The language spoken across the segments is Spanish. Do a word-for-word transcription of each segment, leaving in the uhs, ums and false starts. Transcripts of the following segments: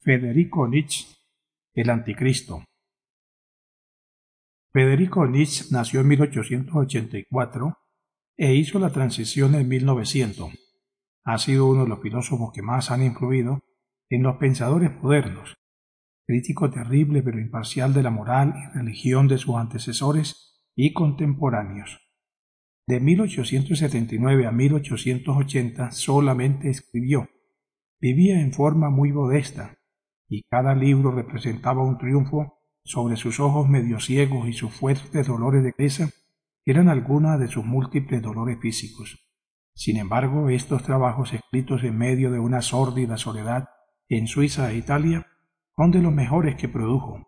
Federico Nietzsche, el Anticristo. Federico Nietzsche nació en mil ochocientos ochenta y cuatro e hizo la transición en mil novecientos. Ha sido uno de los filósofos que más han influido en los pensadores modernos, crítico terrible pero imparcial de la moral y religión de sus antecesores y contemporáneos. De mil ochocientos setenta y nueve a mil ochocientos ochenta solamente escribió. Vivía en forma muy modesta, y cada libro representaba un triunfo sobre sus ojos medio ciegos y sus fuertes dolores de cabeza, que eran algunas de sus múltiples dolores físicos. Sin embargo, estos trabajos escritos en medio de una sórdida soledad en Suiza e Italia son de los mejores que produjo.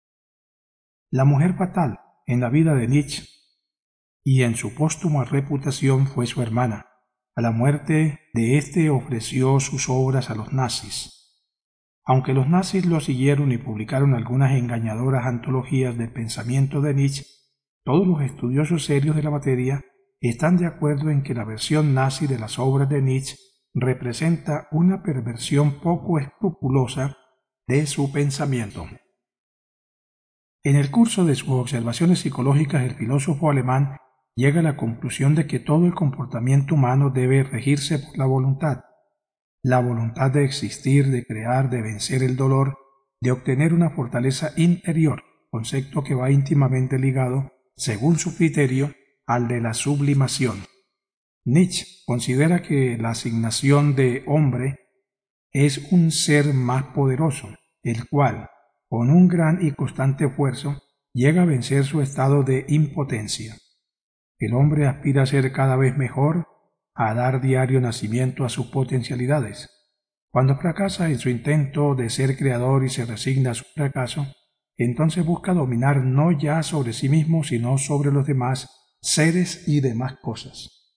La mujer fatal en la vida de Nietzsche y en su póstuma reputación fue su hermana. A la muerte de éste ofreció sus obras a los nazis. Aunque los nazis lo siguieron y publicaron algunas engañadoras antologías del pensamiento de Nietzsche, todos los estudiosos serios de la materia están de acuerdo en que la versión nazi de las obras de Nietzsche representa una perversión poco escrupulosa de su pensamiento. En el curso de sus observaciones psicológicas, el filósofo alemán llega a la conclusión de que todo el comportamiento humano debe regirse por la voluntad. La voluntad de existir, de crear, de vencer el dolor, de obtener una fortaleza interior, concepto que va íntimamente ligado, según su criterio, al de la sublimación. Nietzsche considera que la asignación de hombre es un ser más poderoso, el cual, con un gran y constante esfuerzo, llega a vencer su estado de impotencia. El hombre aspira a ser cada vez mejor, a dar diario nacimiento a sus potencialidades. Cuando fracasa en su intento de ser creador y se resigna a su fracaso, entonces busca dominar no ya sobre sí mismo, sino sobre los demás seres y demás cosas.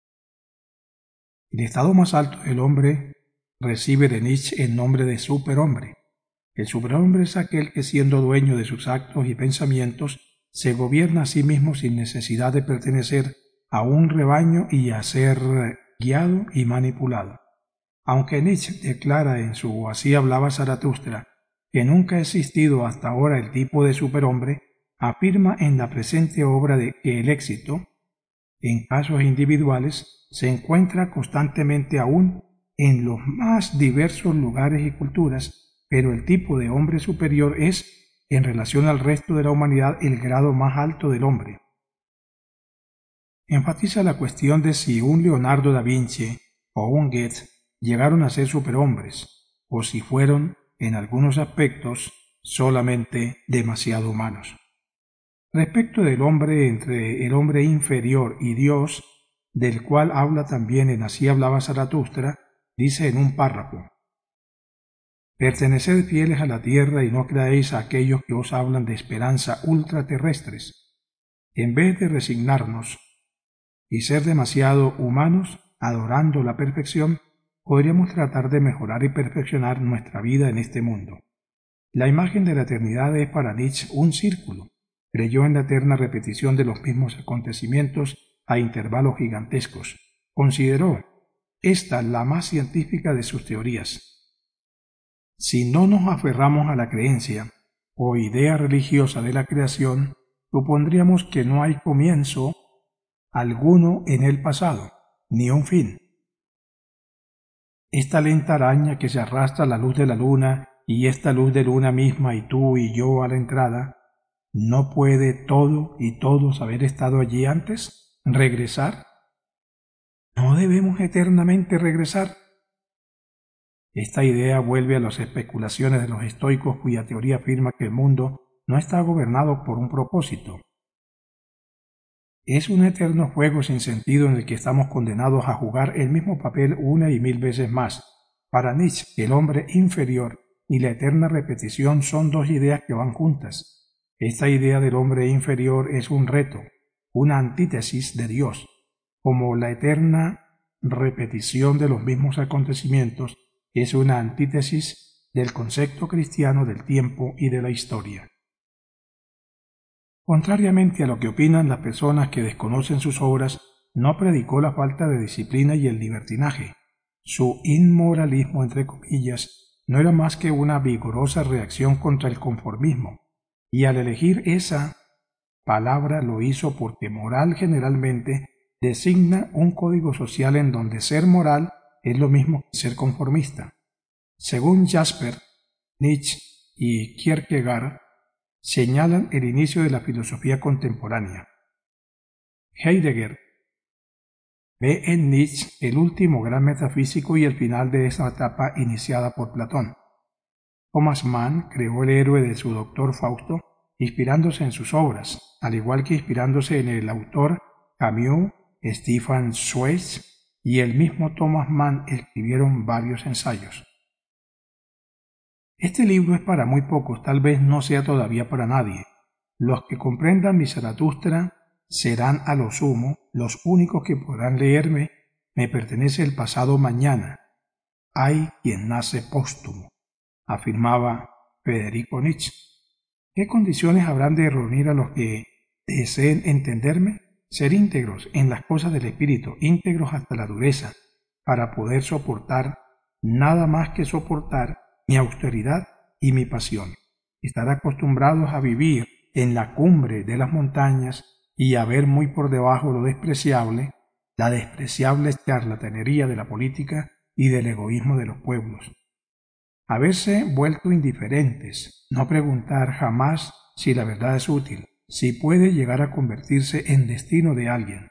El estado más alto del hombre recibe de Nietzsche el nombre de superhombre. El superhombre es aquel que, siendo dueño de sus actos y pensamientos, se gobierna a sí mismo sin necesidad de pertenecer a un rebaño y a ser guiado y manipulado. Aunque Nietzsche declara en su Así hablaba Zaratustra que nunca ha existido hasta ahora el tipo de superhombre, afirma en la presente obra de que el éxito, en casos individuales, se encuentra constantemente aún en los más diversos lugares y culturas, pero el tipo de hombre superior es, en relación al resto de la humanidad, el grado más alto del hombre. Enfatiza la cuestión de si un Leonardo da Vinci o un Goethe llegaron a ser superhombres, o si fueron, en algunos aspectos, solamente demasiado humanos. Respecto del hombre entre el hombre inferior y Dios, del cual habla también en Así hablaba Zaratustra, dice en un párrafo: «Perteneced fieles a la tierra y no creáis a aquellos que os hablan de esperanza ultraterrestres. En vez de resignarnos y ser demasiado humanos, adorando la perfección, podríamos tratar de mejorar y perfeccionar nuestra vida en este mundo». La imagen de la eternidad es para Nietzsche un círculo. Creyó en la eterna repetición de los mismos acontecimientos a intervalos gigantescos. Consideró esta la más científica de sus teorías. Si no nos aferramos a la creencia o idea religiosa de la creación, supondríamos que no hay comienzo alguno en el pasado, ni un fin. Esta lenta araña que se arrastra a la luz de la luna y esta luz de luna misma y tú y yo a la entrada, ¿no puede todo y todos haber estado allí antes? ¿Regresar? ¿No debemos eternamente regresar? Esta idea vuelve a las especulaciones de los estoicos, cuya teoría afirma que el mundo no está gobernado por un propósito. Es un eterno juego sin sentido en el que estamos condenados a jugar el mismo papel una y mil veces más. Para Nietzsche, el hombre inferior y la eterna repetición son dos ideas que van juntas. Esta idea del hombre inferior es un reto, una antítesis de Dios, como la eterna repetición de los mismos acontecimientos es una antítesis del concepto cristiano del tiempo y de la historia. Contrariamente a lo que opinan las personas que desconocen sus obras, no predicó la falta de disciplina y el libertinaje. Su inmoralismo, entre comillas, no era más que una vigorosa reacción contra el conformismo, y al elegir esa palabra lo hizo porque moral generalmente designa un código social en donde ser moral es lo mismo que ser conformista. Según Jasper, Nietzsche y Kierkegaard, señalan el inicio de la filosofía contemporánea. Heidegger ve en Nietzsche el último gran metafísico y el final de esa etapa iniciada por Platón. Thomas Mann creó el héroe de su Doctor Fausto inspirándose en sus obras, al igual que inspirándose en el autor Camus, Stefan Zweig y el mismo Thomas Mann escribieron varios ensayos. Este libro es para muy pocos, tal vez no sea todavía para nadie. Los que comprendan mi Zaratustra serán a lo sumo los únicos que podrán leerme. Me pertenece el pasado mañana. Hay quien nace póstumo, afirmaba Federico Nietzsche. ¿Qué condiciones habrán de reunir a los que deseen entenderme? Ser íntegros en las cosas del espíritu, íntegros hasta la dureza, para poder soportar nada más que soportar mi austeridad y mi pasión. Estar acostumbrados a vivir en la cumbre de las montañas y a ver muy por debajo lo despreciable, la despreciable charlatanería de la política y del egoísmo de los pueblos. Haberse vuelto indiferentes, no preguntar jamás si la verdad es útil, si puede llegar a convertirse en destino de alguien.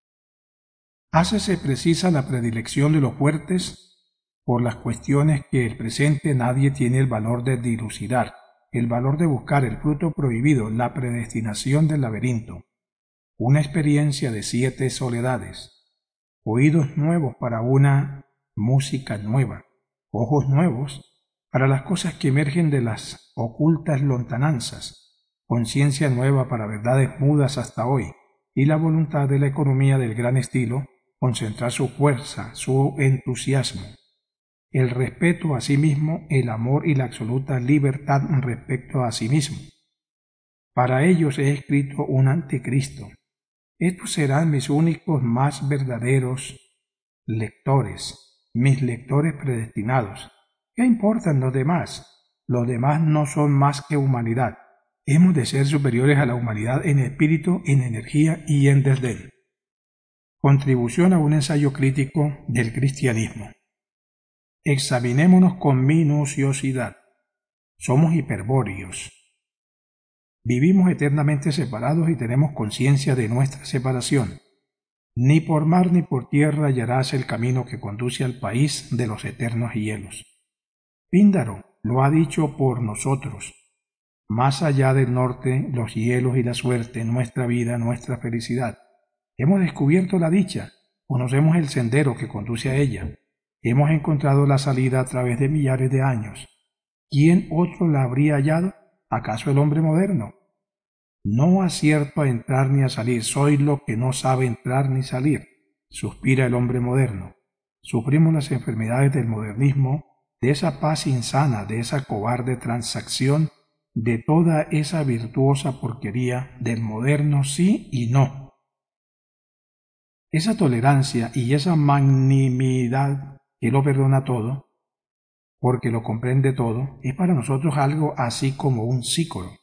Hácese precisa la predilección de los fuertes por las cuestiones que el presente nadie tiene el valor de dilucidar, el valor de buscar el fruto prohibido, la predestinación del laberinto, una experiencia de siete soledades, oídos nuevos para una música nueva, ojos nuevos para las cosas que emergen de las ocultas lontananzas, conciencia nueva para verdades mudas hasta hoy, y la voluntad de la economía del gran estilo, concentrar su fuerza, su entusiasmo, el respeto a sí mismo, el amor y la absoluta libertad respecto a sí mismo. Para ellos he escrito un anticristo. Estos serán mis únicos más verdaderos lectores, mis lectores predestinados. ¿Qué importan los demás? Los demás no son más que humanidad. Hemos de ser superiores a la humanidad en espíritu, en energía y en desdén. Contribución a un ensayo crítico del cristianismo. Examinémonos con minuciosidad. Somos hiperbóreos. Vivimos eternamente separados y tenemos conciencia de nuestra separación. Ni por mar ni por tierra hallarás el camino que conduce al país de los eternos hielos. Píndaro lo ha dicho por nosotros. Más allá del norte, los hielos y la suerte, nuestra vida, nuestra felicidad. Hemos descubierto la dicha, conocemos el sendero que conduce a ella. Hemos encontrado la salida a través de millares de años. ¿Quién otro la habría hallado? ¿Acaso el hombre moderno? No acierto a entrar ni a salir, soy lo que no sabe entrar ni salir, suspira el hombre moderno. Sufrimos las enfermedades del modernismo, de esa paz insana, de esa cobarde transacción, de toda esa virtuosa porquería del moderno sí y no. Esa tolerancia y esa magnanimidad que lo perdona todo, porque lo comprende todo, es para nosotros algo así como un sícoro.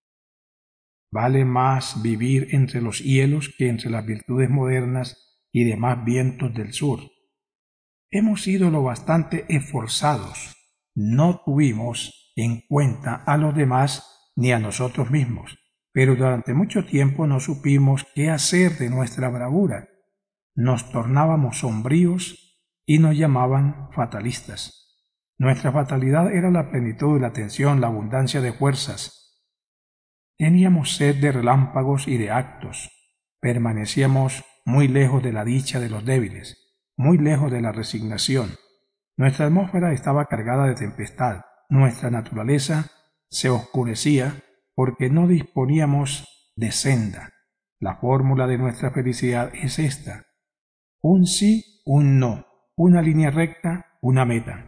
Vale más vivir entre los hielos que entre las virtudes modernas y demás vientos del sur. Hemos sido lo bastante esforzados. No tuvimos en cuenta a los demás ni a nosotros mismos, pero durante mucho tiempo no supimos qué hacer de nuestra bravura. Nos tornábamos sombríos y nos llamaban fatalistas. Nuestra fatalidad era la plenitud, la tensión, la abundancia de fuerzas. Teníamos sed de relámpagos y de actos. Permanecíamos muy lejos de la dicha de los débiles, muy lejos de la resignación. Nuestra atmósfera estaba cargada de tempestad. Nuestra naturaleza se oscurecía porque no disponíamos de senda. La fórmula de nuestra felicidad es esta: un sí, un no, una línea recta, una meta.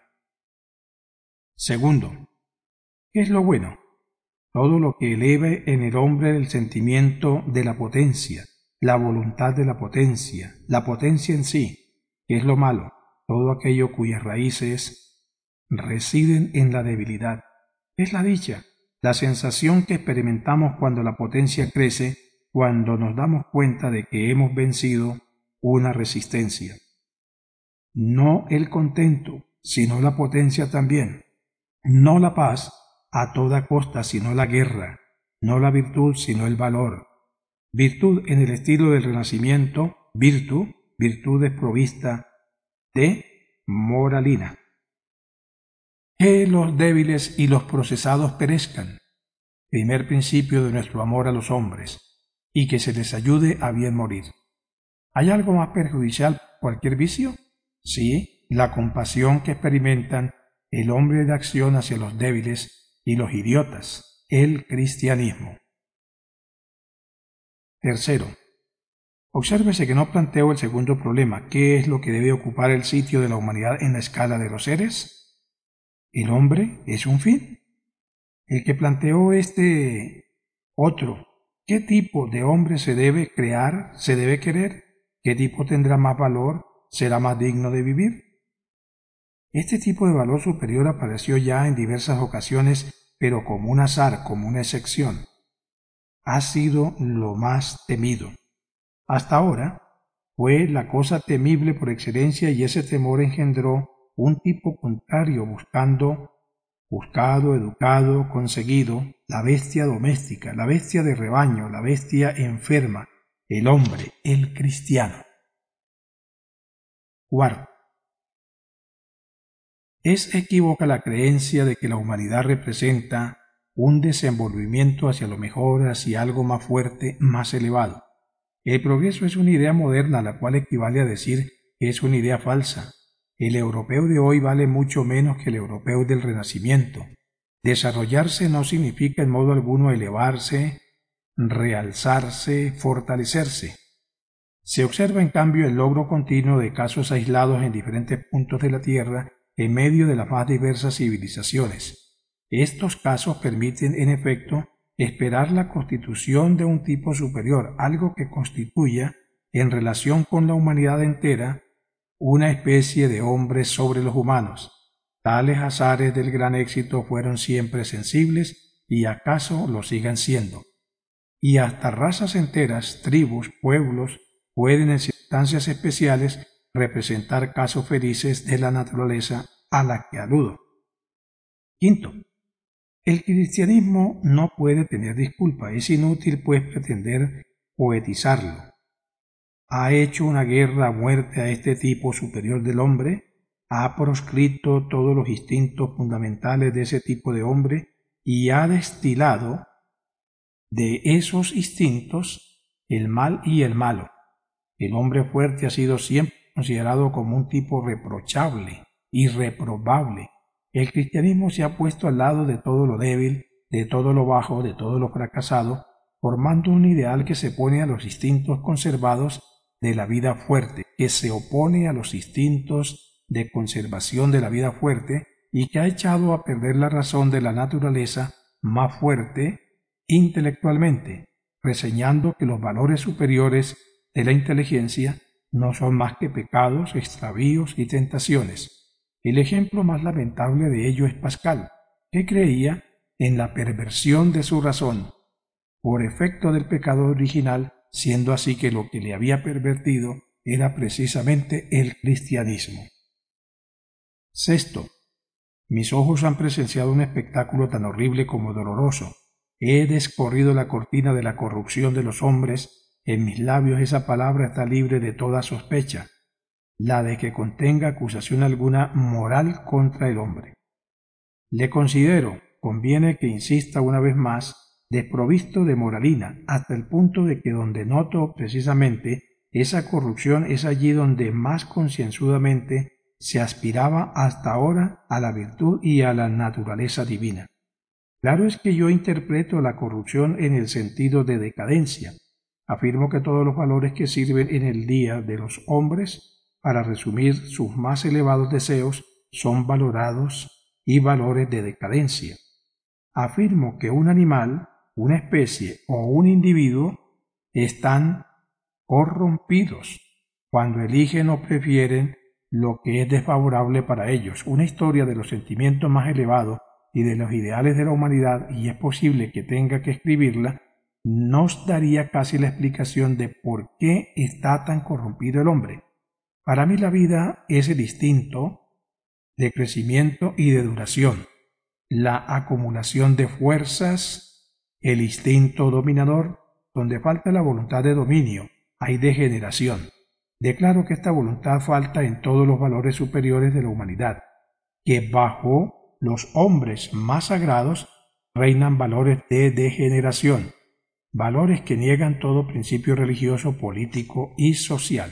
Segundo, ¿qué es lo bueno? Todo lo que eleve en el hombre el sentimiento de la potencia, la voluntad de la potencia, la potencia en sí. ¿Qué es lo malo? Todo aquello cuyas raíces residen en la debilidad. Es la dicha, la sensación que experimentamos cuando la potencia crece, cuando nos damos cuenta de que hemos vencido una resistencia. No el contento, sino la potencia también. No la paz a toda costa, sino la guerra. No la virtud, sino el valor. Virtud en el estilo del Renacimiento, virtu, virtud desprovista de moralina. Que los débiles y los procesados perezcan, primer principio de nuestro amor a los hombres, y que se les ayude a bien morir. ¿Hay algo más perjudicial que cualquier vicio? Sí, la compasión que experimentan el hombre de acción hacia los débiles y los idiotas, el cristianismo. Tercero, obsérvese que no planteo el segundo problema. ¿Qué es lo que debe ocupar el sitio de la humanidad en la escala de los seres? ¿El hombre es un fin? El que planteó este otro, ¿qué tipo de hombre se debe crear, se debe querer? ¿Qué tipo tendrá más valor, será más digno de vivir? Este tipo de valor superior apareció ya en diversas ocasiones, pero como un azar, como una excepción. Ha sido lo más temido. Hasta ahora fue la cosa temible por excelencia y ese temor engendró un tipo contrario buscando, buscado, educado, conseguido, la bestia doméstica, la bestia de rebaño, la bestia enferma, el hombre, el cristiano. Cuarto, es equívoca la creencia de que la humanidad representa un desenvolvimiento hacia lo mejor, hacia algo más fuerte, más elevado. El progreso es una idea moderna, la cual equivale a decir que es una idea falsa. El europeo de hoy vale mucho menos que el europeo del Renacimiento. Desarrollarse no significa en modo alguno elevarse, realzarse, fortalecerse. Se observa en cambio el logro continuo de casos aislados en diferentes puntos de la Tierra en medio de las más diversas civilizaciones. Estos casos permiten, en efecto, esperar la constitución de un tipo superior, algo que constituya, en relación con la humanidad entera, una especie de hombres sobre los humanos. Tales azares del gran éxito fueron siempre sensibles y acaso lo sigan siendo. Y hasta razas enteras, tribus, pueblos, pueden en circunstancias especiales representar casos felices de la naturaleza a la que aludo. Quinto, el cristianismo no puede tener disculpa, es inútil pues pretender poetizarlo. Ha hecho una guerra a muerte a este tipo superior del hombre, ha proscrito todos los instintos fundamentales de ese tipo de hombre y ha destilado de esos instintos el mal y el malo. El hombre fuerte ha sido siempre considerado como un tipo reprochable, irreprobable. El cristianismo se ha puesto al lado de todo lo débil, de todo lo bajo, de todo lo fracasado, formando un ideal que se pone a los instintos conservados de la vida fuerte, que se opone a los instintos de conservación de la vida fuerte y que ha echado a perder la razón de la naturaleza más fuerte intelectualmente, reseñando que los valores superiores de la inteligencia no son más que pecados, extravíos y tentaciones. El ejemplo más lamentable de ello es Pascal, que creía en la perversión de su razón, por efecto del pecado original, siendo así que lo que le había pervertido era precisamente el cristianismo. Sexto, mis ojos han presenciado un espectáculo tan horrible como doloroso. He descorrido la cortina de la corrupción de los hombres, en mis labios esa palabra está libre de toda sospecha, la de que contenga acusación alguna moral contra el hombre. Le considero, conviene que insista una vez más, desprovisto de moralina, hasta el punto de que donde noto precisamente esa corrupción es allí donde más concienzudamente se aspiraba hasta ahora a la virtud y a la naturaleza divina. Claro es que yo interpreto la corrupción en el sentido de decadencia. Afirmo que todos los valores que sirven en el día de los hombres para resumir sus más elevados deseos son valorados y valores de decadencia. Afirmo que un animal, una especie o un individuo están corrompidos cuando eligen o prefieren lo que es desfavorable para ellos, una historia de los sentimientos más elevados y de los ideales de la humanidad, y es posible que tenga que escribirla, nos daría casi la explicación de por qué está tan corrompido el hombre. Para mí la vida es el instinto de crecimiento y de duración, la acumulación de fuerzas, el instinto dominador. Donde falta la voluntad de dominio, hay degeneración. Declaro que esta voluntad falta en todos los valores superiores de la humanidad, que bajo los hombres más sagrados reinan valores de degeneración, valores que niegan todo principio religioso, político y social.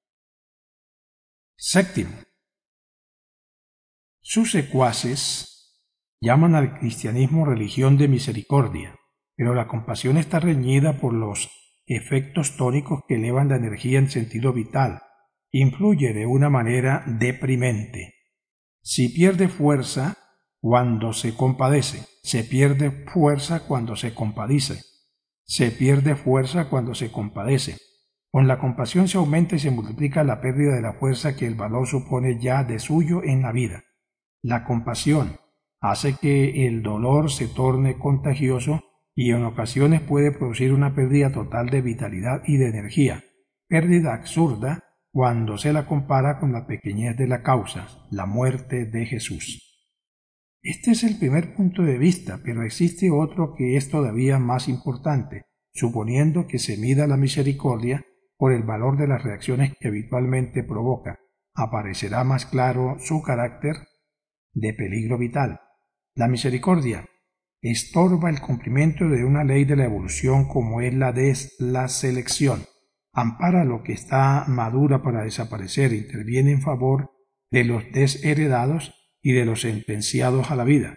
Séptimo, sus secuaces llaman al cristianismo religión de misericordia, pero la compasión está reñida por los efectos tónicos que elevan la energía en sentido vital. Influye de una manera deprimente. Si pierde fuerza cuando se compadece, se pierde fuerza cuando se compadece, se pierde fuerza cuando se compadece. Con la compasión se aumenta y se multiplica la pérdida de la fuerza que el valor supone ya de suyo en la vida. La compasión hace que el dolor se torne contagioso y en ocasiones puede producir una pérdida total de vitalidad y de energía, pérdida absurda cuando se la compara con la pequeñez de la causa, la muerte de Jesús. Este es el primer punto de vista, pero existe otro que es todavía más importante, suponiendo que se mida la misericordia por el valor de las reacciones que habitualmente provoca. Aparecerá más claro su carácter de peligro vital. La misericordia estorba el cumplimiento de una ley de la evolución como es la de la selección. Ampara lo que está madura para desaparecer, interviene en favor de los desheredados y de los sentenciados a la vida.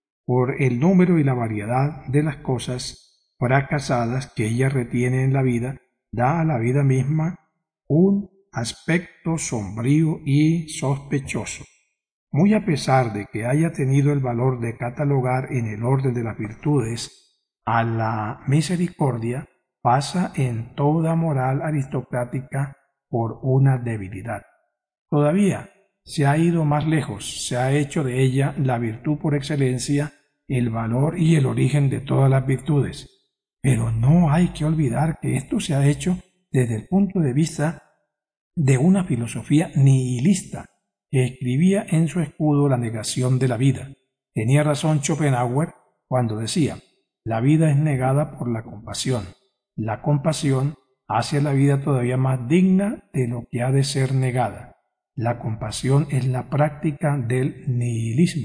Por el número y la variedad de las cosas fracasadas que ella retiene en la vida, da a la vida misma un aspecto sombrío y sospechoso. Muy a pesar de que haya tenido el valor de catalogar en el orden de las virtudes a la misericordia, pasa en toda moral aristocrática por una debilidad. Todavía se ha ido más lejos, se ha hecho de ella la virtud por excelencia, el valor y el origen de todas las virtudes. Pero no hay que olvidar que esto se ha hecho desde el punto de vista de una filosofía nihilista, que escribía en su escudo la negación de la vida. Tenía razón Schopenhauer cuando decía: la vida es negada por la compasión. La compasión hace a la vida todavía más digna de lo que ha de ser negada. La compasión es la práctica del nihilismo.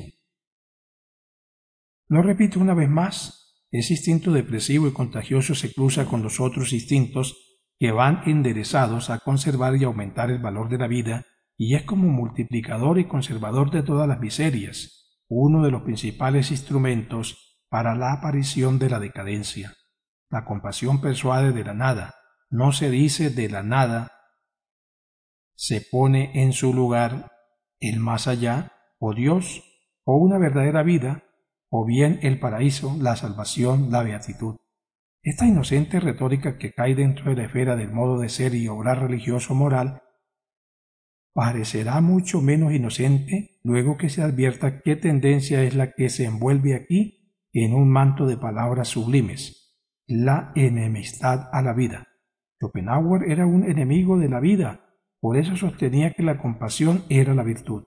Lo repito una vez más, ese instinto depresivo y contagioso se cruza con los otros instintos que van enderezados a conservar y aumentar el valor de la vida, y es como multiplicador y conservador de todas las miserias, uno de los principales instrumentos para la aparición de la decadencia. La compasión persuade de la nada, no se dice de la nada, se pone en su lugar el más allá, o Dios, o una verdadera vida, o bien el paraíso, la salvación, la beatitud. Esta inocente retórica que cae dentro de la esfera del modo de ser y obrar religioso moral parecerá mucho menos inocente luego que se advierta qué tendencia es la que se envuelve aquí en un manto de palabras sublimes: la enemistad a la vida. Schopenhauer era un enemigo de la vida, por eso sostenía que la compasión era la virtud.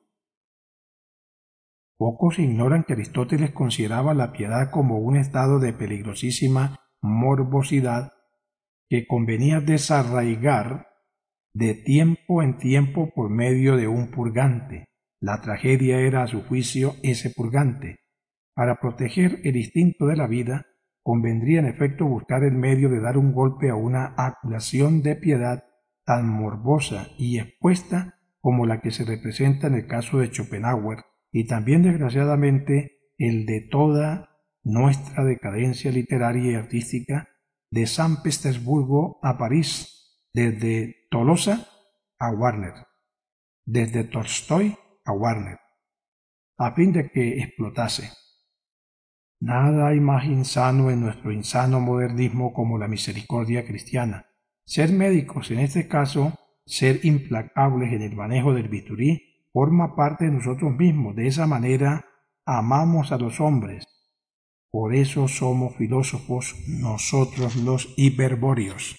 Pocos ignoran que Aristóteles consideraba la piedad como un estado de peligrosísima morbosidad que convenía desarraigar de tiempo en tiempo por medio de un purgante. La tragedia era, a su juicio, ese purgante. Para proteger el instinto de la vida, convendría en efecto buscar el medio de dar un golpe a una acumulación de piedad tan morbosa y expuesta como la que se representa en el caso de Schopenhauer, y también desgraciadamente el de toda nuestra decadencia literaria y artística, de San Petersburgo a París, desde Tolosa a Warner, desde Tolstoy a Warner, a fin de que explotase. Nada hay más insano en nuestro insano modernismo como la misericordia cristiana. Ser médicos en este caso ser implacables en el manejo del bisturí, forma parte de nosotros mismos. De esa manera amamos a los hombres. Por eso somos filósofos nosotros los hiperbóreos.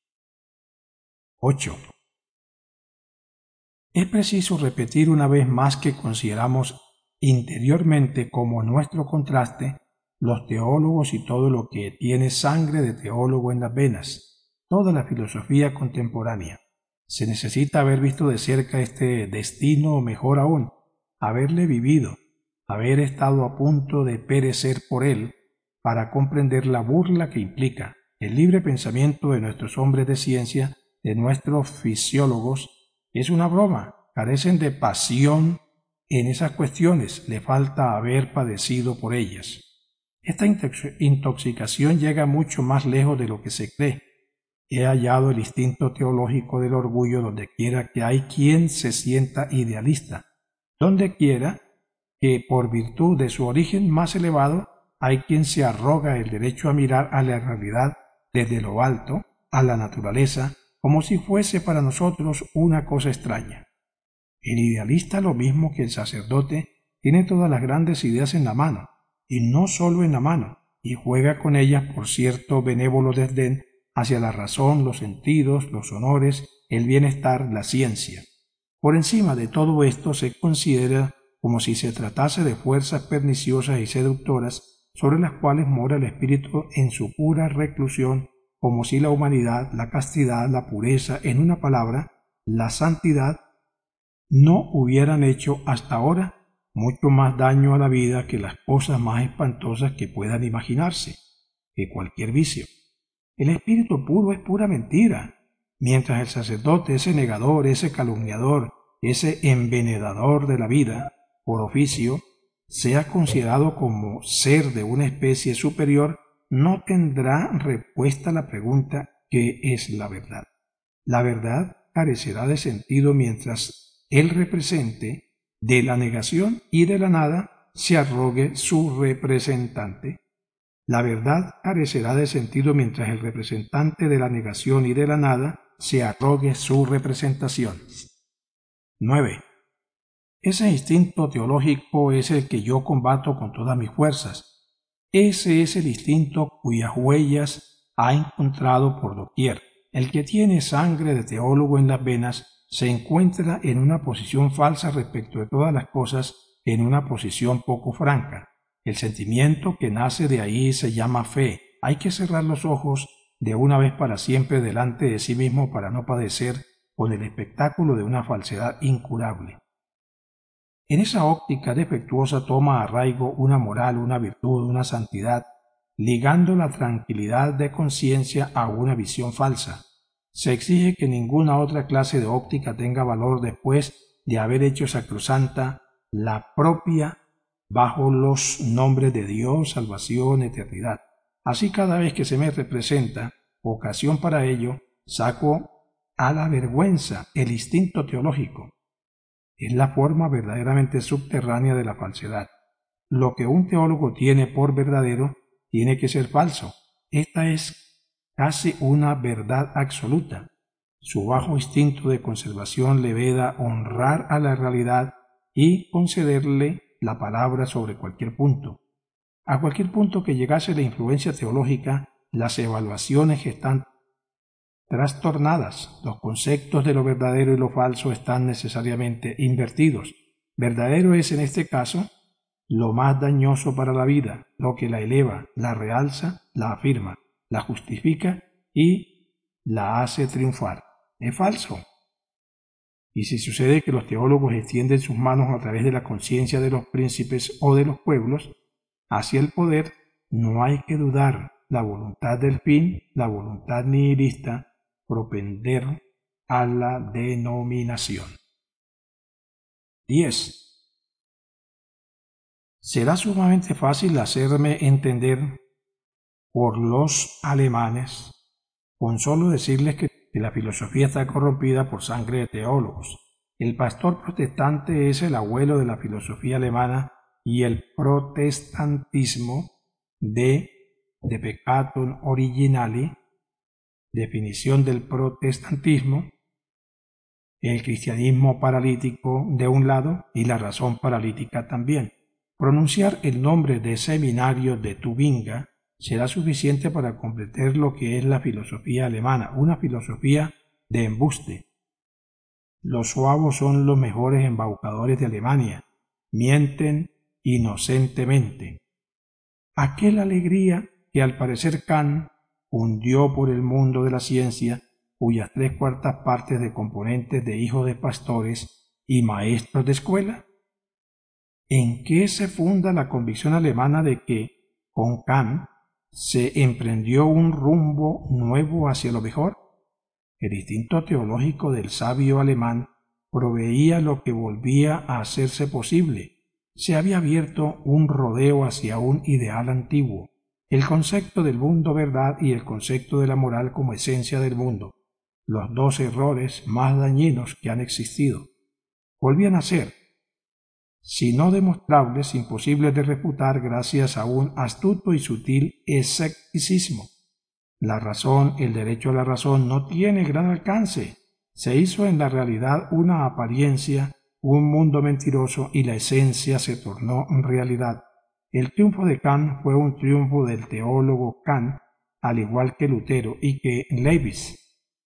ocho. Es preciso repetir una vez más que consideramos interiormente como nuestro contraste los teólogos y todo lo que tiene sangre de teólogo en las venas, toda la filosofía contemporánea. Se necesita haber visto de cerca este destino, o mejor aún, haberle vivido, haber estado a punto de perecer por él, para comprender la burla que implica el libre pensamiento de nuestros hombres de ciencia, de nuestros fisiólogos. Es una broma, carecen de pasión en esas cuestiones, le falta haber padecido por ellas. Esta intoxicación llega mucho más lejos de lo que se cree. He hallado el instinto teológico del orgullo donde quiera que hay quien se sienta idealista, donde quiera que por virtud de su origen más elevado hay quien se arroga el derecho a mirar a la realidad desde lo alto, a la naturaleza, como si fuese para nosotros una cosa extraña. El idealista, lo mismo que el sacerdote, tiene todas las grandes ideas en la mano, y no solo en la mano, y juega con ellas por cierto benévolo desdén hacia la razón, los sentidos, los honores, el bienestar, la ciencia. Por encima de todo esto se considera como si se tratase de fuerzas perniciosas y seductoras sobre las cuales mora el espíritu en su pura reclusión, como si la humanidad, la castidad, la pureza, en una palabra, la santidad, no hubieran hecho hasta ahora mucho más daño a la vida que las cosas más espantosas que puedan imaginarse, que cualquier vicio. El espíritu puro es pura mentira, mientras el sacerdote, ese negador, ese calumniador, ese envenenador de la vida, por oficio, sea considerado como ser de una especie superior, no tendrá respuesta a la pregunta ¿qué es la verdad? La verdad carecerá de sentido mientras él represente de la negación y de la nada se arrogue su representante. La verdad carecerá de sentido mientras el representante de la negación y de la nada se arrogue su representación. nueve. Ese instinto teológico es el que yo combato con todas mis fuerzas. Ese es el instinto cuyas huellas ha encontrado por doquier. El que tiene sangre de teólogo en las venas se encuentra en una posición falsa respecto de todas las cosas, en una posición poco franca. El sentimiento que nace de ahí se llama fe. Hay que cerrar los ojos de una vez para siempre delante de sí mismo para no padecer con el espectáculo de una falsedad incurable. En esa óptica defectuosa toma arraigo una moral, una virtud, una santidad, ligando la tranquilidad de conciencia a una visión falsa. Se exige que ninguna otra clase de óptica tenga valor después de haber hecho sacrosanta la propia bajo los nombres de Dios, salvación, eternidad. Así cada vez que se me representa ocasión para ello, saco a la vergüenza el instinto teológico. Es la forma verdaderamente subterránea de la falsedad. Lo que un teólogo tiene por verdadero tiene que ser falso. Esta es casi una verdad absoluta. Su bajo instinto de conservación le veda honrar a la realidad y concederle la palabra sobre cualquier punto. A cualquier punto que llegase la influencia teológica, las evaluaciones están trastornadas. Los conceptos de lo verdadero y lo falso están necesariamente invertidos. Verdadero es en este caso lo más dañoso para la vida, lo que la eleva, la realza, la afirma, la justifica y la hace triunfar. Es falso. Y si sucede que los teólogos extienden sus manos a través de la conciencia de los príncipes o de los pueblos hacia el poder, no hay que dudar. La voluntad del fin, la voluntad nihilista, propender a la denominación. diez. Será sumamente fácil hacerme entender por los alemanes con solo decirles que la filosofía está corrompida por sangre de teólogos. El pastor protestante es el abuelo de la filosofía alemana y el protestantismo de De Peccatum Originali, definición del protestantismo, el cristianismo paralítico de un lado y la razón paralítica también. Pronunciar el nombre de seminario de Tubinga será suficiente para comprender lo que es la filosofía alemana, una filosofía de embuste. Los suavos son los mejores embaucadores de Alemania, mienten inocentemente. Aquella alegría que al parecer Kant hundió por el mundo de la ciencia, cuyas tres cuartas partes de componentes de hijos de pastores y maestros de escuela. ¿En qué se funda la convicción alemana de que, con Kant, se emprendió un rumbo nuevo hacia lo mejor? El instinto teológico del sabio alemán proveía lo que volvía a hacerse posible. Se había abierto un rodeo hacia un ideal antiguo, el concepto del mundo verdad y el concepto de la moral como esencia del mundo, los dos errores más dañinos que han existido. Volvían a ser, si no demostrables, imposibles de refutar gracias a un astuto y sutil escepticismo. La razón, el derecho a la razón, no tiene gran alcance. Se hizo en la realidad una apariencia, un mundo mentiroso, y la esencia se tornó realidad. El triunfo de Kant fue un triunfo del teólogo Kant, al igual que Lutero y que Leibniz.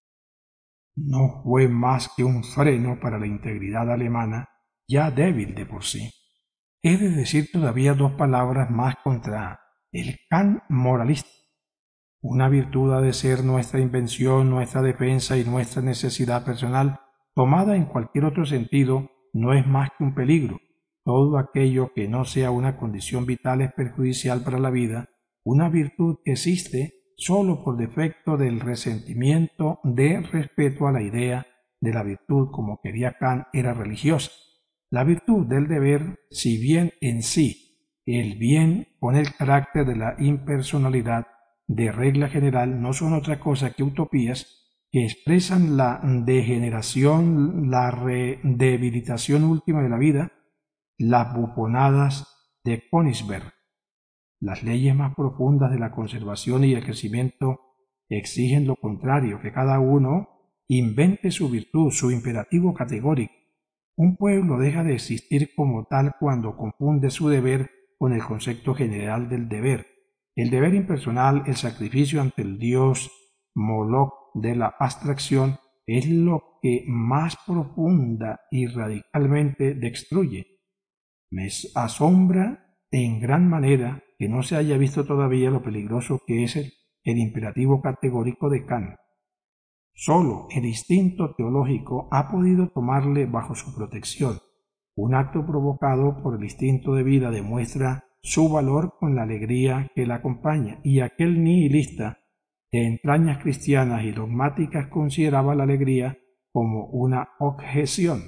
No fue más que un freno para la integridad alemana, ya débil de por sí. He de decir todavía dos palabras más contra el Kant moralista. Una virtud ha de ser nuestra invención, nuestra defensa y nuestra necesidad personal. Tomada en cualquier otro sentido, no es más que un peligro. Todo aquello que no sea una condición vital es perjudicial para la vida. Una virtud que existe solo por defecto del resentimiento de respeto a la idea de la virtud, como quería Kant, era religiosa. La virtud del deber, si bien en sí el bien con el carácter de la impersonalidad, de regla general no son otra cosa que utopías que expresan la degeneración, la debilitación última de la vida, las bufonadas de Königsberg. Las leyes más profundas de la conservación y el crecimiento exigen lo contrario, que cada uno invente su virtud, su imperativo categórico. Un pueblo deja de existir como tal cuando confunde su deber con el concepto general del deber. El deber impersonal, el sacrificio ante el dios Moloch de la abstracción, es lo que más profunda y radicalmente destruye. Me asombra en gran manera que no se haya visto todavía lo peligroso que es el, el imperativo categórico de Kant. Solo el instinto teológico ha podido tomarle bajo su protección. Un acto provocado por el instinto de vida demuestra su valor con la alegría que la acompaña, y aquel nihilista de entrañas cristianas y dogmáticas consideraba la alegría como una objeción.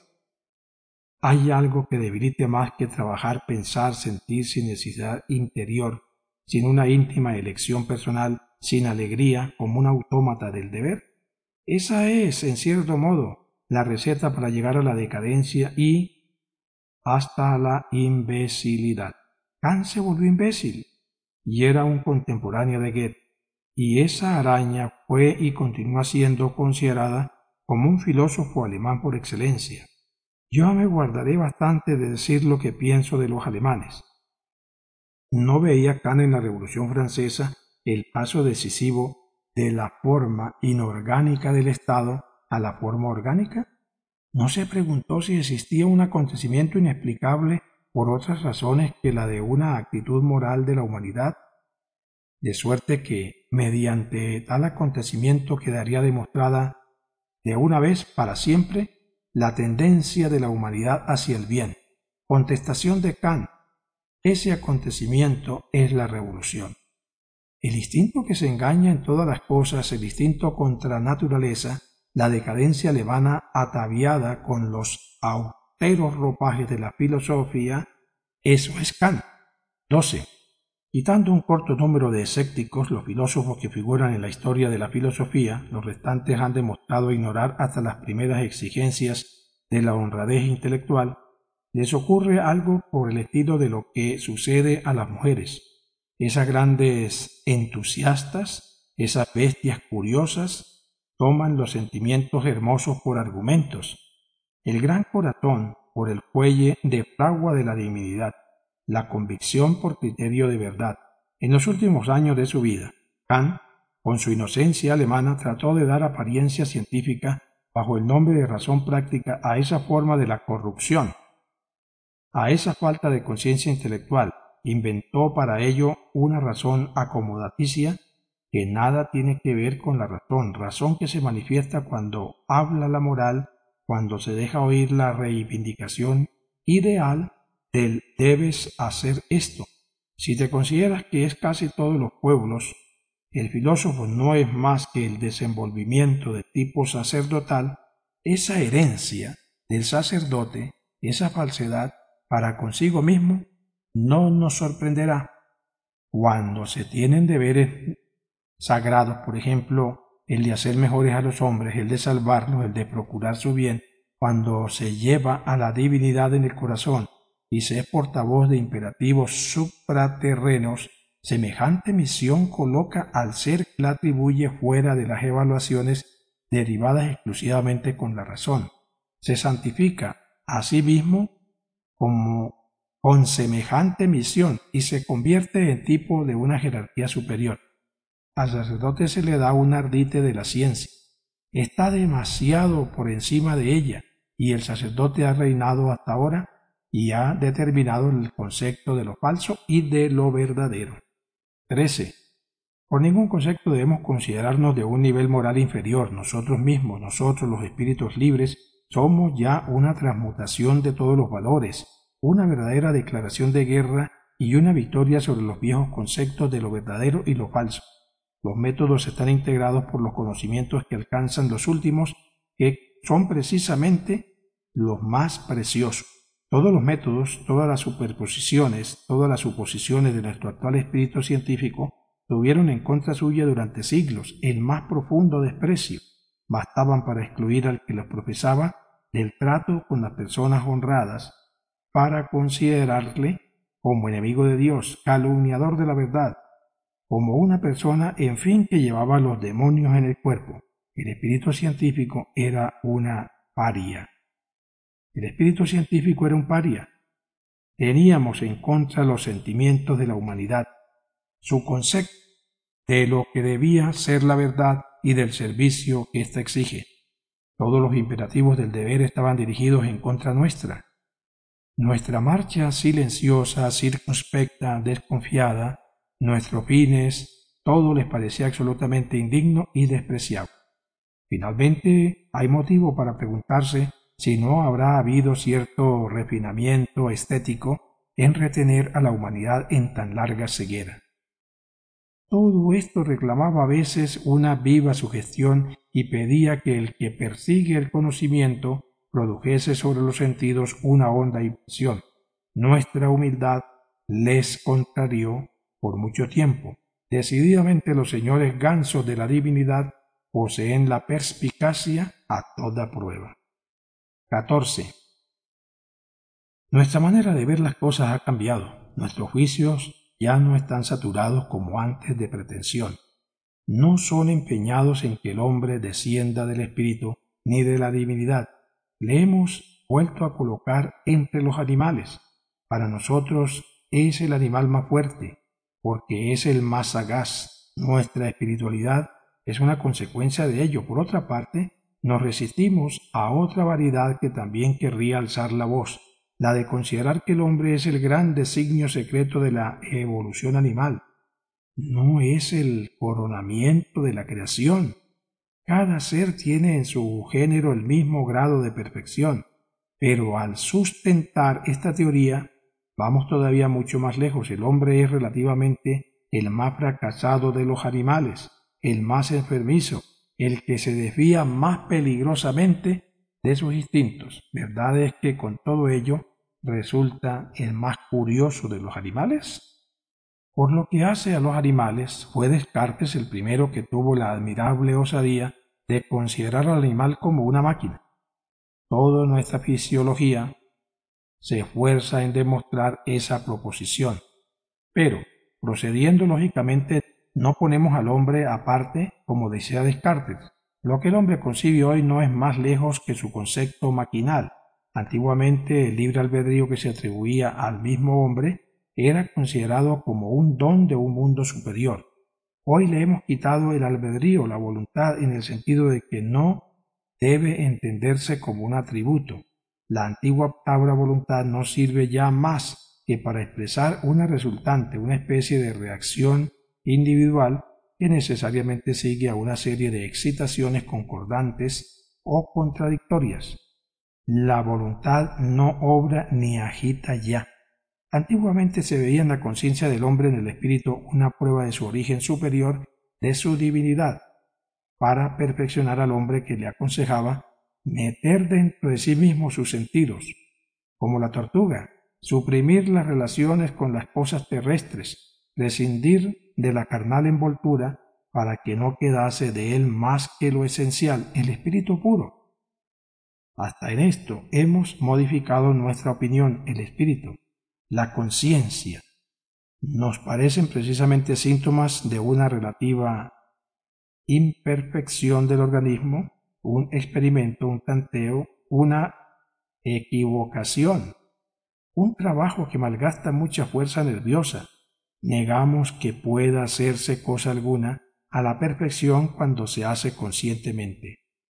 Hay algo que debilite más que trabajar, pensar, sentir sin necesidad interior, sin una íntima elección personal, sin alegría, como un autómata del deber. Esa es, en cierto modo, la receta para llegar a la decadencia y hasta la imbecilidad. Kant se volvió imbécil y era un contemporáneo de Goethe, y esa araña fue y continúa siendo considerada como un filósofo alemán por excelencia. Yo me guardaré bastante de decir lo que pienso de los alemanes. ¿No veía Kant en la Revolución Francesa el paso decisivo de la forma inorgánica del Estado a la forma orgánica? ¿No se preguntó si existía un acontecimiento inexplicable por otras razones que la de una actitud moral de la humanidad? De suerte que, mediante tal acontecimiento quedaría demostrada de una vez para siempre la tendencia de la humanidad hacia el bien. Contestación de Kant. Ese acontecimiento es la revolución. El instinto que se engaña en todas las cosas, el instinto contra naturaleza, la decadencia alemana ataviada con los austeros ropajes de la filosofía, eso es Kant. doce. Quitando un corto número de escépticos, los filósofos que figuran en la historia de la filosofía, los restantes han demostrado ignorar hasta las primeras exigencias de la honradez intelectual. Les ocurre algo por el estilo de lo que sucede a las mujeres. Esas grandes entusiastas, esas bestias curiosas, toman los sentimientos hermosos por argumentos, El gran corazón por el fuelle de fragua de la divinidad, la convicción por criterio de verdad. En los últimos años de su vida, Kant, con su inocencia alemana, trató de dar apariencia científica bajo el nombre de razón práctica a esa forma de la corrupción, a esa falta de conciencia intelectual. Inventó para ello una razón acomodaticia que nada tiene que ver con la razón, razón que se manifiesta cuando habla la moral, cuando se deja oír la reivindicación ideal del debes hacer esto. Si te consideras que es casi todos los pueblos, el filósofo no es más que el desenvolvimiento de tipo sacerdotal, esa herencia del sacerdote, esa falsedad para consigo mismo, no nos sorprenderá cuando se tienen deberes sagrados, por ejemplo, el de hacer mejores a los hombres, el de salvarlos, el de procurar su bien, cuando se lleva a la divinidad en el corazón y se es portavoz de imperativos supraterrenos, semejante misión coloca al ser que la atribuye fuera de las evaluaciones derivadas exclusivamente con la razón. Se santifica a sí mismo como con semejante misión y se convierte en tipo de una jerarquía superior. Al sacerdote se le da un ardite de la ciencia. Está demasiado por encima de ella y el sacerdote ha reinado hasta ahora y ha determinado el concepto de lo falso y de lo verdadero. trece. Por ningún concepto debemos considerarnos de un nivel moral inferior. Nosotros mismos, nosotros los espíritus libres, somos ya una transmutación de todos los valores, una verdadera declaración de guerra y una victoria sobre los viejos conceptos de lo verdadero y lo falso. Los métodos están integrados por los conocimientos que alcanzan los últimos, que son precisamente los más preciosos. Todos los métodos, todas las superposiciones, todas las suposiciones de nuestro actual espíritu científico tuvieron en contra suya durante siglos el más profundo desprecio. Bastaban para excluir al que los profesaba del trato con las personas honradas, para considerarle como enemigo de Dios, calumniador de la verdad, como una persona, en fin, que llevaba los demonios en el cuerpo. El espíritu científico era una paria. El espíritu científico era un paria. Teníamos en contra los sentimientos de la humanidad, su concepto de lo que debía ser la verdad y del servicio que ésta exige. Todos los imperativos del deber estaban dirigidos en contra nuestra. Nuestra marcha silenciosa, circunspecta, desconfiada, nuestros fines, todo les parecía absolutamente indigno y despreciable. Finalmente, hay motivo para preguntarse si no habrá habido cierto refinamiento estético en retener a la humanidad en tan larga ceguera. Todo esto reclamaba a veces una viva sugestión y pedía que el que persigue el conocimiento produjese sobre los sentidos una honda impresión. Nuestra humildad les contrarió por mucho tiempo. Decididamente los señores gansos de la divinidad poseen la perspicacia a toda prueba. catorce. Nuestra manera de ver las cosas ha cambiado. Nuestros juicios ya no están saturados como antes de pretensión. No son empeñados en que el hombre descienda del espíritu ni de la divinidad. Le hemos vuelto a colocar entre los animales. Para nosotros es el animal más fuerte, porque es el más sagaz. Nuestra espiritualidad es una consecuencia de ello. Por otra parte, nos resistimos a otra variedad que también querría alzar la voz, la de considerar que el hombre es el gran designio secreto de la evolución animal. No es el coronamiento de la creación. Cada ser tiene en su género el mismo grado de perfección, pero al sustentar esta teoría vamos todavía mucho más lejos. El hombre es relativamente el más fracasado de los animales, el más enfermizo, el que se desvía más peligrosamente de sus instintos. ¿Verdad es que con todo ello resulta el más curioso de los animales? Por lo que hace a los animales, fue Descartes el primero que tuvo la admirable osadía de considerar al animal como una máquina. Toda nuestra fisiología se esfuerza en demostrar esa proposición, pero, procediendo lógicamente, no ponemos al hombre aparte como decía Descartes. Lo que el hombre concibe hoy no es más lejos que su concepto maquinal. Antiguamente el libre albedrío que se atribuía al mismo hombre era considerado como un don de un mundo superior. Hoy le hemos quitado el albedrío, la voluntad, en el sentido de que no debe entenderse como un atributo. La antigua palabra voluntad no sirve ya más que para expresar una resultante, una especie de reacción individual que necesariamente sigue a una serie de excitaciones concordantes o contradictorias. La voluntad no obra ni agita ya. Antiguamente se veía en la conciencia del hombre, en el espíritu, una prueba de su origen superior, de su divinidad, para perfeccionar al hombre que le aconsejaba meter dentro de sí mismo sus sentidos, como la tortuga, suprimir las relaciones con las cosas terrestres, prescindir de la carnal envoltura para que no quedase de él más que lo esencial, el espíritu puro. Hasta en esto hemos modificado nuestra opinión, el espíritu, la conciencia, nos parecen precisamente síntomas de una relativa imperfección del organismo, un experimento, un tanteo, una equivocación, un trabajo que malgasta mucha fuerza nerviosa. Negamos que pueda hacerse cosa alguna a la perfección cuando se hace conscientemente.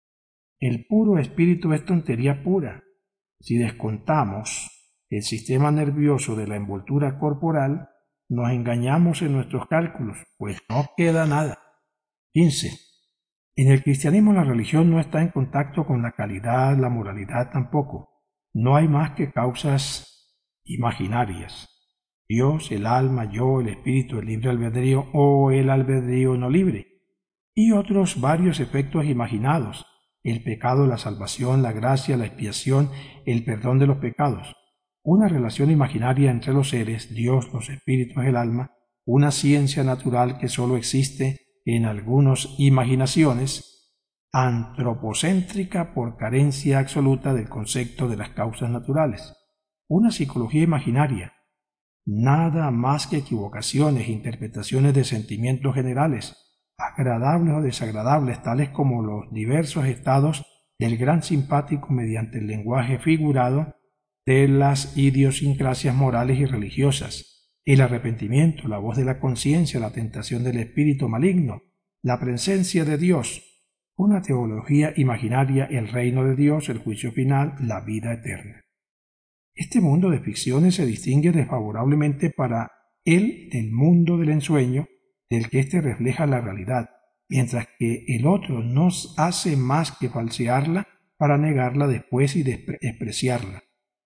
El puro espíritu es tontería pura. Si descontamos el sistema nervioso de la envoltura corporal, nos engañamos en nuestros cálculos, pues no queda nada. quince. En el cristianismo la religión no está en contacto con la calidad, la moralidad tampoco. No hay más que causas imaginarias. Dios, el alma, yo, el espíritu, el libre albedrío o el albedrío no libre. Y otros varios efectos imaginados. El pecado, la salvación, la gracia, la expiación, el perdón de los pecados. Una relación imaginaria entre los seres, Dios, los espíritus, el alma, una ciencia natural que sólo existe en algunas imaginaciones, antropocéntrica por carencia absoluta del concepto de las causas naturales, una psicología imaginaria, nada más que equivocaciones, interpretaciones de sentimientos generales, agradables o desagradables, tales como los diversos estados del gran simpático mediante el lenguaje figurado de las idiosincrasias morales y religiosas, el arrepentimiento, la voz de la conciencia, la tentación del espíritu maligno, la presencia de Dios, una teología imaginaria, el reino de Dios, el juicio final, la vida eterna. Este mundo de ficciones se distingue desfavorablemente para él del mundo del ensueño, del que éste refleja la realidad, mientras que el otro no hace más que falsearla para negarla después y despreciarla.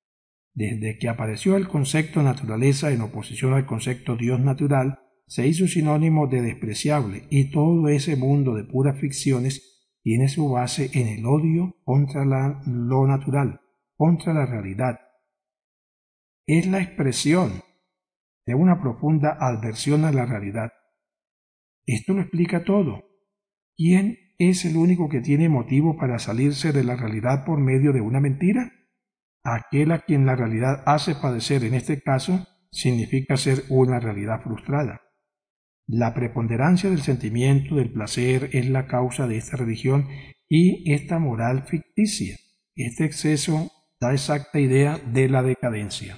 Desde que apareció el concepto naturaleza en oposición al concepto Dios natural, se hizo sinónimo de despreciable, y todo ese mundo de puras ficciones tiene su base en el odio contra la, lo natural, contra la realidad. Es la expresión de una profunda aversión a la realidad. Esto lo explica todo. ¿Quién es el único que tiene motivo para salirse de la realidad por medio de una mentira? Aquel a quien la realidad hace padecer, en este caso, significa ser una realidad frustrada. La preponderancia del sentimiento del placer es la causa de esta religión y esta moral ficticia. Este exceso da exacta idea de la decadencia.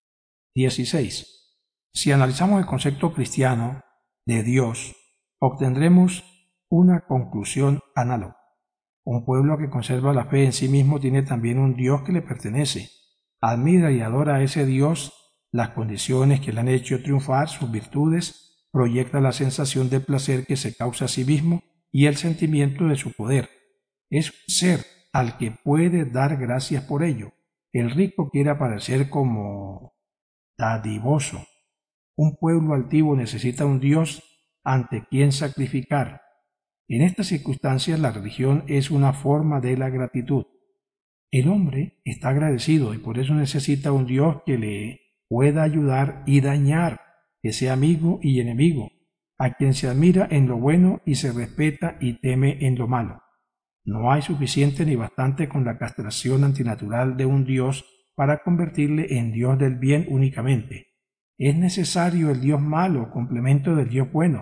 dieciséis. Si analizamos el concepto cristiano de Dios, obtendremos una conclusión análoga. Un pueblo que conserva la fe en sí mismo tiene también un Dios que le pertenece. Admira y adora a ese Dios las condiciones que le han hecho triunfar, sus virtudes, proyecta la sensación de placer que se causa a sí mismo y el sentimiento de su poder. Es un ser al que puede dar gracias por ello. El rico quiere aparecer como dadivoso. Un pueblo altivo necesita un Dios ante quien sacrificar. En estas circunstancias la religión es una forma de la gratitud. El hombre está agradecido y por eso necesita un Dios que le pueda ayudar y dañar, que sea amigo y enemigo, a quien se admira en lo bueno y se respeta y teme en lo malo. No hay suficiente ni bastante con la castración antinatural de un Dios para convertirle en Dios del bien únicamente. Es necesario el Dios malo, complemento del Dios bueno,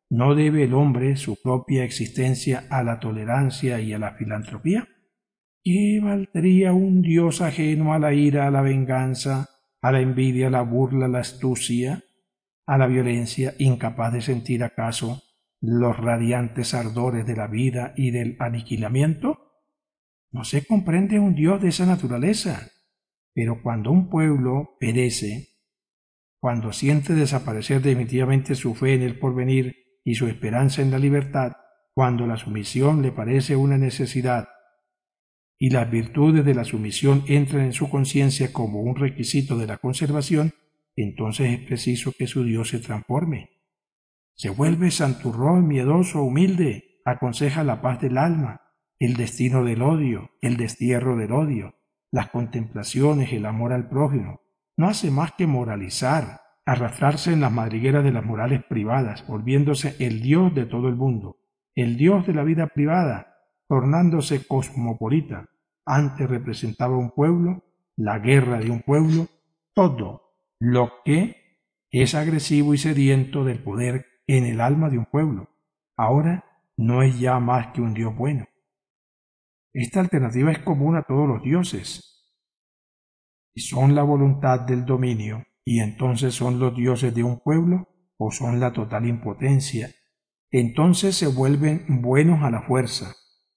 ¿No debe el hombre su propia existencia a la tolerancia y a la filantropía? ¿Qué valdría un Dios ajeno a la ira, a la venganza, a la envidia, a la burla, a la astucia, a la violencia, incapaz de sentir acaso los radiantes ardores de la vida y del aniquilamiento? No se comprende un Dios de esa naturaleza, pero cuando un pueblo perece, cuando siente desaparecer definitivamente su fe en el porvenir y su esperanza en la libertad, cuando la sumisión le parece una necesidad y las virtudes de la sumisión entran en su conciencia como un requisito de la conservación, entonces es preciso que su Dios se transforme. Se vuelve santurrón, miedoso, humilde, aconseja la paz del alma, el destino del odio, el destierro del odio, las contemplaciones, el amor al prójimo. No hace más que moralizar, arrastrarse en las madrigueras de las morales privadas, volviéndose el Dios de todo el mundo, el Dios de la vida privada, tornándose cosmopolita. Antes representaba un pueblo, la guerra de un pueblo, todo lo que es agresivo y sediento del poder en el alma de un pueblo. Ahora no es ya más que un Dios bueno. Esta alternativa es común a todos los dioses. Si son la voluntad del dominio, y entonces son los dioses de un pueblo, o son la total impotencia, entonces se vuelven buenos a la fuerza.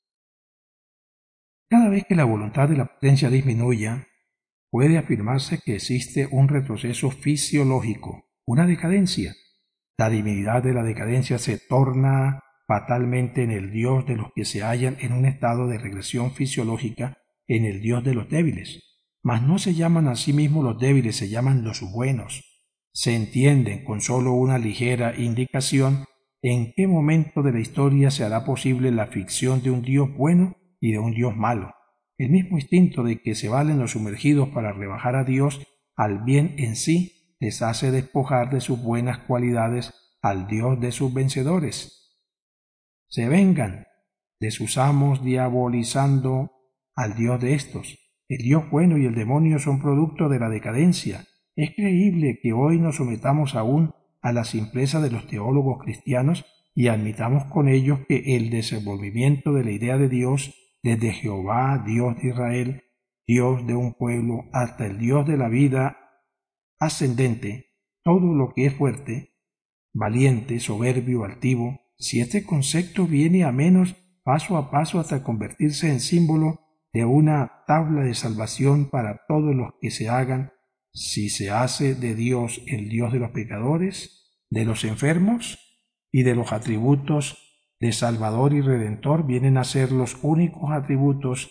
Cada vez que la voluntad de la potencia disminuya, puede afirmarse que existe un retroceso fisiológico, una decadencia. La divinidad de la decadencia se torna fatalmente en el Dios de los que se hallan en un estado de regresión fisiológica, en el Dios de los débiles. Mas no se llaman a sí mismos los débiles, se llaman los buenos. Se entienden con solo una ligera indicación en qué momento de la historia se hará posible la ficción de un Dios bueno y de un Dios malo. El mismo instinto de que se valen los sumergidos para rebajar a Dios al bien en sí les hace despojar de sus buenas cualidades al Dios de sus vencedores. Se vengan de sus amos diabolizando al Dios de estos. El Dios bueno y el demonio son producto de la decadencia. Es creíble que hoy nos sometamos aún a la simpleza de los teólogos cristianos y admitamos con ellos que el desenvolvimiento de la idea de Dios, desde Jehová, Dios de Israel, Dios de un pueblo, hasta el Dios de la vida ascendente, todo lo que es fuerte, valiente, soberbio, altivo, si este concepto viene a menos paso a paso hasta convertirse en símbolo de una tabla de salvación para todos los que se hagan, si se hace de Dios el Dios de los pecadores, de los enfermos y de los atributos de Salvador y Redentor vienen a ser los únicos atributos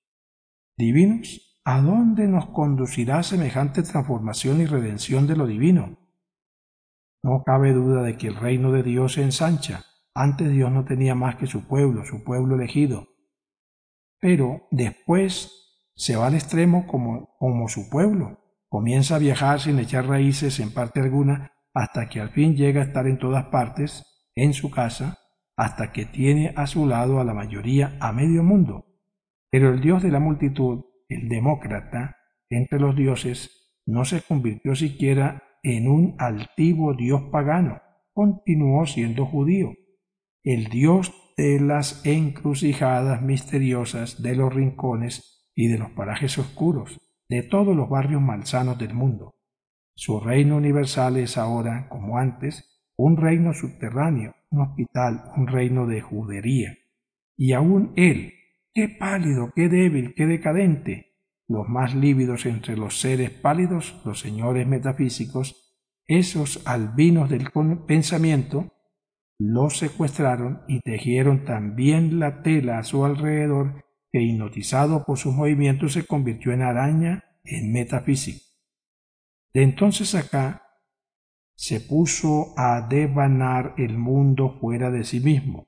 divinos, ¿a dónde nos conducirá semejante transformación y redención de lo divino? No cabe duda de que el reino de Dios se ensancha. Antes Dios no tenía más que su pueblo, su pueblo elegido. Pero después se va al extremo como, como su pueblo. Comienza a viajar sin echar raíces en parte alguna hasta que al fin llega a estar en todas partes, en su casa, hasta que tiene a su lado a la mayoría, a medio mundo. Pero el Dios de la multitud, el demócrata, entre los dioses, no se convirtió siquiera en un altivo Dios pagano, continuó siendo judío, el Dios de las encrucijadas misteriosas, de los rincones y de los parajes oscuros, de todos los barrios malsanos del mundo. Su reino universal es ahora, como antes, un reino subterráneo, un hospital, un reino de judería. Y aún él, qué pálido, qué débil, qué decadente, los más lívidos entre los seres pálidos, los señores metafísicos, esos albinos del pensamiento, los secuestraron y tejieron también la tela a su alrededor, que hipnotizado por sus movimientos se convirtió en araña, en metafísico. De entonces acá se puso a devanar el mundo fuera de sí mismo.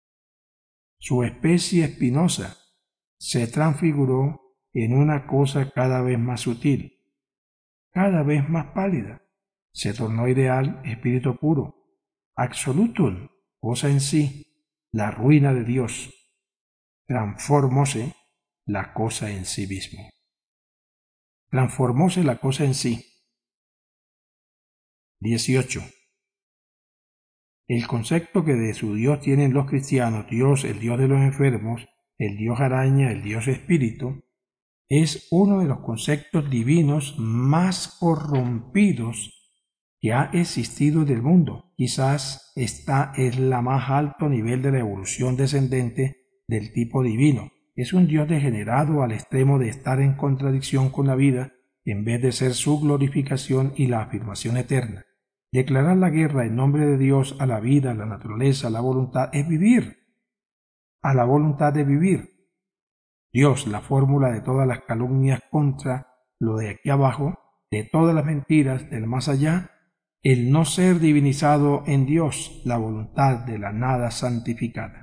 Su especie espinosa se transfiguró en una cosa cada vez más sutil, cada vez más pálida. Se tornó ideal, espíritu puro, absolutum, cosa en sí, la ruina de Dios. Transformóse la cosa en sí mismo. Transformóse la cosa en sí. dieciocho. El concepto que de su Dios tienen los cristianos, Dios, el Dios de los enfermos, el Dios araña, el Dios espíritu, es uno de los conceptos divinos más corrompidos que ha existido en el mundo. Quizás está en la más alto nivel de la evolución descendente del tipo divino. Es un Dios degenerado al extremo de estar en contradicción con la vida en vez de ser su glorificación y la afirmación eterna. Declarar la guerra en nombre de Dios a la vida, a la naturaleza, a la voluntad, es vivir, a la voluntad de vivir. Dios, la fórmula de todas las calumnias contra lo de aquí abajo, de todas las mentiras del más allá, el no ser divinizado en Dios, la voluntad de la nada santificada.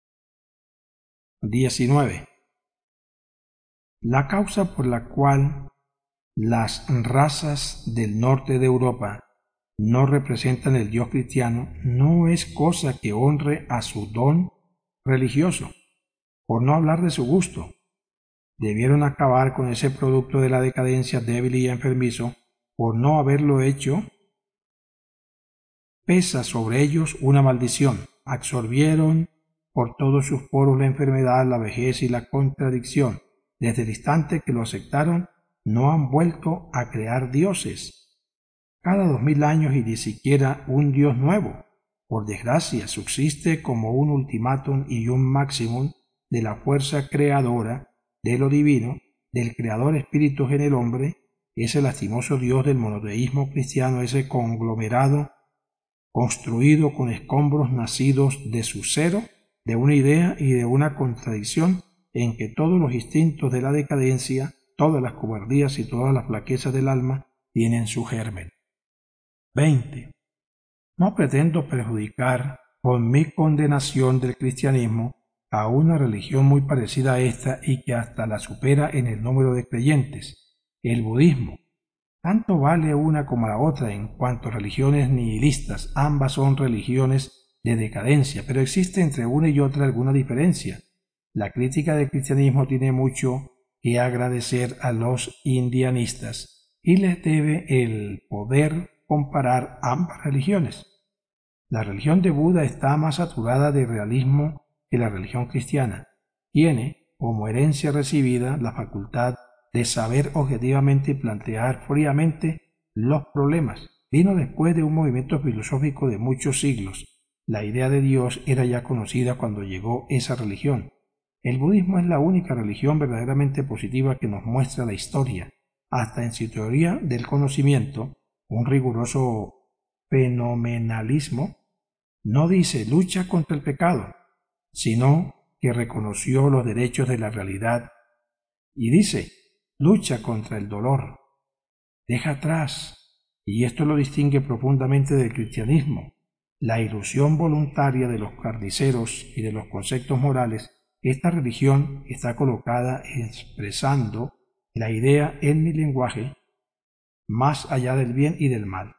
diecinueve. La causa por la cual las razas del norte de Europa no representan el Dios cristiano no es cosa que honre a su don religioso, por no hablar de su gusto. Debieron acabar con ese producto de la decadencia débil y enfermizo. Por no haberlo hecho, pesa sobre ellos una maldición. Absorbieron por todos sus poros la enfermedad, la vejez y la contradicción. Desde el instante que lo aceptaron, no han vuelto a crear dioses. Cada dos mil años y ni siquiera un dios nuevo. Por desgracia, subsiste como un ultimátum y un máximum de la fuerza creadora de lo divino, del creador espíritu en el hombre, ese lastimoso Dios del monoteísmo cristiano, ese conglomerado construido con escombros nacidos de su cero, de una idea y de una contradicción en que todos los instintos de la decadencia, todas las cobardías y todas las flaquezas del alma tienen su germen. veinte. No pretendo perjudicar con mi condenación del cristianismo a una religión muy parecida a esta y que hasta la supera en el número de creyentes, el budismo. Tanto vale una como la otra en cuanto a religiones nihilistas. Ambas son religiones de decadencia, pero existe entre una y otra alguna diferencia. La crítica del cristianismo tiene mucho que agradecer a los indianistas y les debe el poder comparar ambas religiones. La religión de Buda está más saturada de realismo que la religión cristiana. Tiene, como herencia recibida, la facultad de saber objetivamente y plantear fríamente los problemas. Vino después de un movimiento filosófico de muchos siglos. La idea de Dios era ya conocida cuando llegó esa religión. El budismo es la única religión verdaderamente positiva que nos muestra la historia, hasta en su teoría del conocimiento, un riguroso fenomenalismo. No dice lucha contra el pecado, sino que reconoció los derechos de la realidad y dice lucha contra el dolor. Deja atrás, y esto lo distingue profundamente del cristianismo, la ilusión voluntaria de los carniceros y de los conceptos morales. Esta religión está colocada expresando la idea en mi lenguaje más allá del bien y del mal.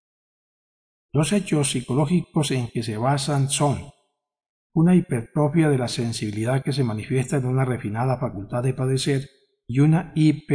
Los hechos psicológicos en que se basan son una hipertrofia de la sensibilidad que se manifiesta en una refinada facultad de padecer y una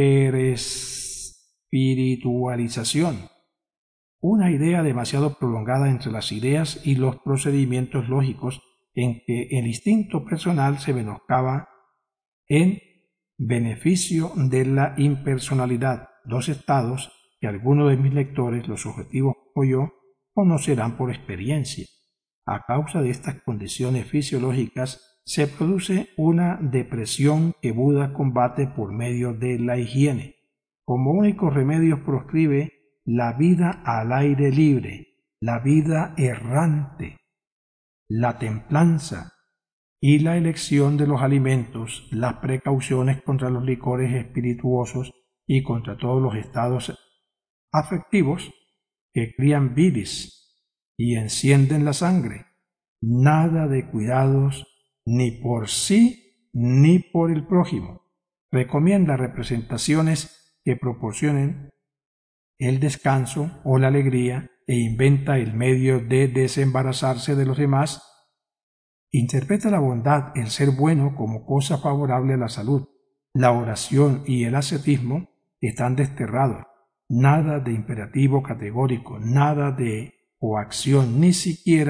hiperespiritualización, una idea demasiado prolongada entre las ideas y los procedimientos lógicos en que el instinto personal se menoscaba en beneficio de la impersonalidad, dos estados que algunos de mis lectores, los objetivos como yo, conocerán por experiencia. A causa de estas condiciones fisiológicas se produce una depresión que Buda combate por medio de la higiene. Como único remedio proscribe la vida al aire libre, la vida errante, la templanza y la elección de los alimentos, las precauciones contra los licores espirituosos y contra todos los estados afectivos que crían bilis y encienden la sangre. Nada de cuidados ni por sí ni por el prójimo. Recomienda representaciones que proporcionen el descanso o la alegría e inventa el medio de desembarazarse de los demás. Interpreta la bondad, el ser bueno, como cosa favorable a la salud. La oración y el ascetismo están desterrados. Nada de imperativo categórico, nada de coacción, ni siquiera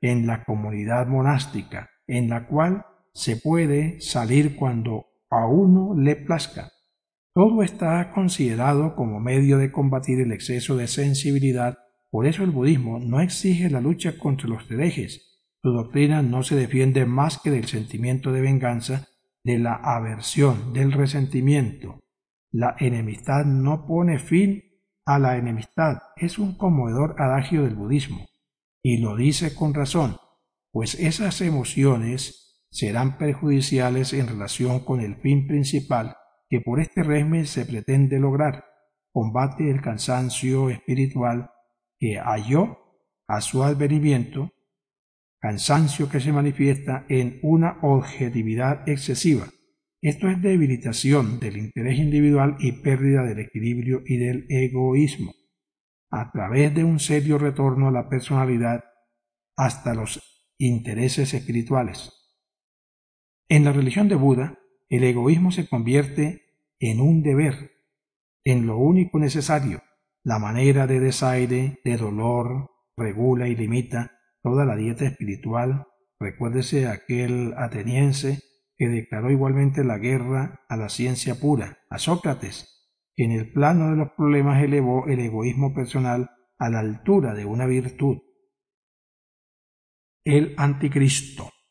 en la comunidad monástica, en la cual se puede salir cuando a uno le plazca. Todo está considerado como medio de combatir el exceso de sensibilidad. Por eso el budismo no exige la lucha contra los herejes. Su doctrina no se defiende más que del sentimiento de venganza, de la aversión, del resentimiento. La enemistad no pone fin a la enemistad, es un conmovedor adagio del budismo, y lo dice con razón, pues esas emociones serán perjudiciales en relación con el fin principal que por este régimen se pretende lograr: combate el cansancio espiritual que halló a su advenimiento, cansancio que se manifiesta en una objetividad excesiva. Esto es debilitación del interés individual y pérdida del equilibrio y del egoísmo, a través de un serio retorno a la personalidad hasta los intereses espirituales. En la religión de Buda, el egoísmo se convierte en un deber, en lo único necesario. La manera de desaire, de dolor, regula y limita toda la dieta espiritual. Recuérdese aquel ateniense que declaró igualmente la guerra a la ciencia pura, a Sócrates, que en el plano de los problemas elevó el egoísmo personal a la altura de una virtud. El anticristo.